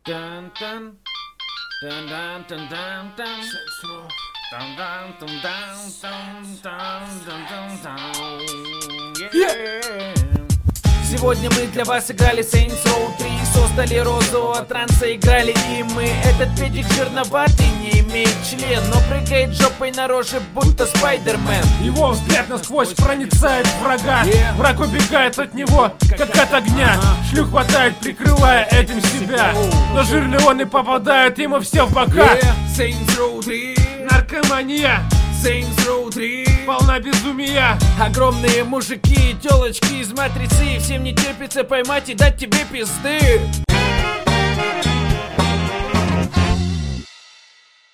Дун-дун. Дун-дун-дун-дун-дун. Дун-дун-дун-дун-дун-дун-дун-дун. Yeah. Сегодня мы для вас играли Saints Row 3, создали розового транса, играли и мы. Этот педик жирноватый, не имеет член, но прыгает жопой на роже, будто Спайдермен. Его взгляд насквозь проницает врага. Враг убегает от него, как от огня. Шлюх хватает, прикрывая этим себя, но жирный он и попадает ему все в бока. Saints Row 3, Наркомания, Saints Row 3, полна безумия. огромные мужики и телочки из матрицы, всем не терпится поймать и дать тебе пизды.